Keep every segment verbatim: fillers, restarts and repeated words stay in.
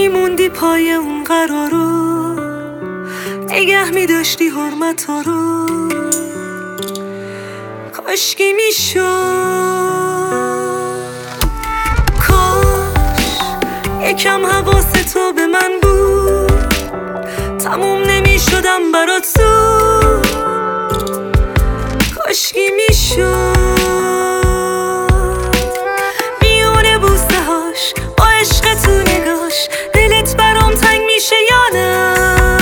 میموندی پای اون قرارو، نگه میداشتی حرمت ها رو. کاشکی میشد، کاش یکم حواس تو به من بود، تموم نمیشدم برات زود. کاشکی میشد میونه بوسه هاش با عشق تو نگاش، دلت برام تنگ میشه یا نه؟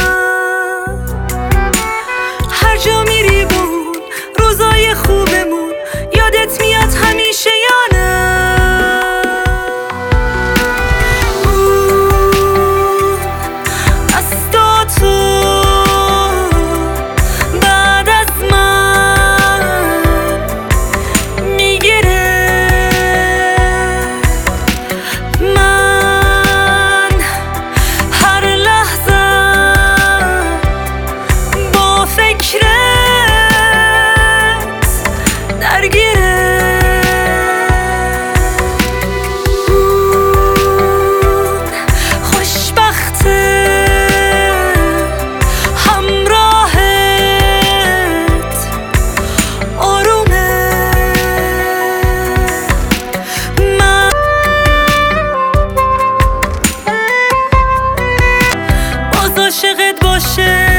هر جا میری با اون روزای خوبمون یادت میاد همیشه یا نه؟ اون دستاتو بعد از من میگیره، من هر لحظه با فکرت درگیره. اون خوشبخته همراهت آرومه، من باز عاشقت باشه